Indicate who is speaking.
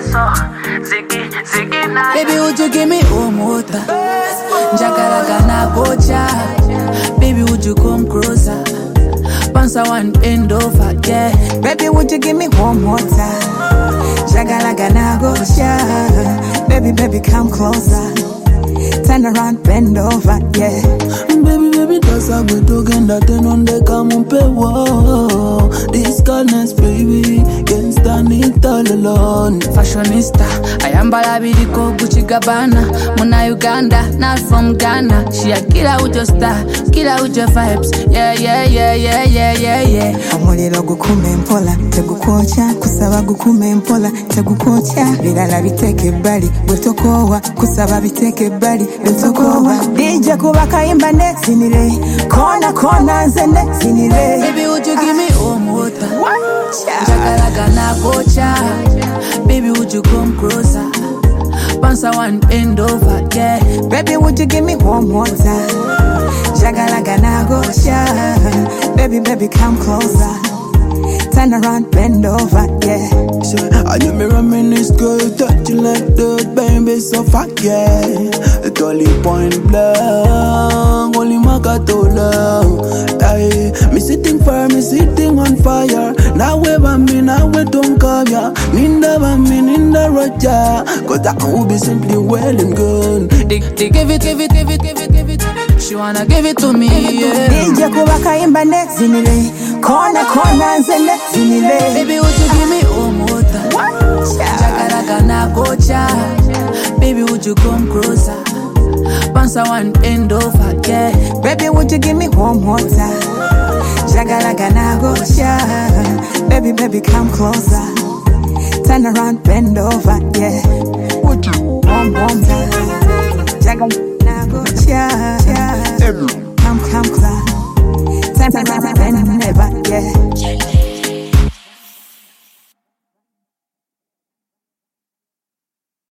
Speaker 1: Baby, would you give me water? Jagalaga na gocha. Baby, would you come closer? Pansa one bend over, yeah.
Speaker 2: Baby, would you give me warm water? Jagalaga na gocha. Baby, come closer. Turn around, bend over, yeah.
Speaker 3: Baby, that's how we talking that then on the come on pay. Whoa, this kindness, baby, can't stand it all alone.
Speaker 1: Fashionista, I am Balabidiko, Gucci Gabbana, Mona Uganda, not from Ghana. She a killer with your style, killer with your vibes. Yeah.
Speaker 2: Amuliro gukume mpola, tegukocha, kusaba gukume mpola, tegukocha. Bilala biteke bali, bwetokowa, kusaba biteke bali, bwetokowa. DJ kubaka imba nezinire, kona nzene zinire.
Speaker 1: Baby, would you give me water? Jagalaga na gocha. Baby, would you come closer? Pansa one bend over, yeah.
Speaker 2: Baby, would you give me warm water? Jagalaga na gocha. Baby, come closer. Turn around, bend over, yeah.
Speaker 3: I you me reminisce, girl, you touch you like the baby, so fuck yeah. It's only point blank, only Makatola. Aye, me sitting firm, me sitting on fire. Now we bambi, now we don't come ya. Ninda bambi, ninda roja. Cause that will be simply well and good.
Speaker 1: They give it. She wanna give it to me, yeah.
Speaker 2: DJ kubaka imba nezinire, kona nzene zinire.
Speaker 1: Baby, would you give me water? Jagalaga na gocha. Baby, would you come closer? Pansa one bend over, yeah.
Speaker 2: Baby, would you give me warm water? Jagalaga na gocha. Baby, come closer. Turn around, bend over, yeah.
Speaker 3: What you?
Speaker 2: Warm water. Jagalaga na gocha. Come closer. Turn around.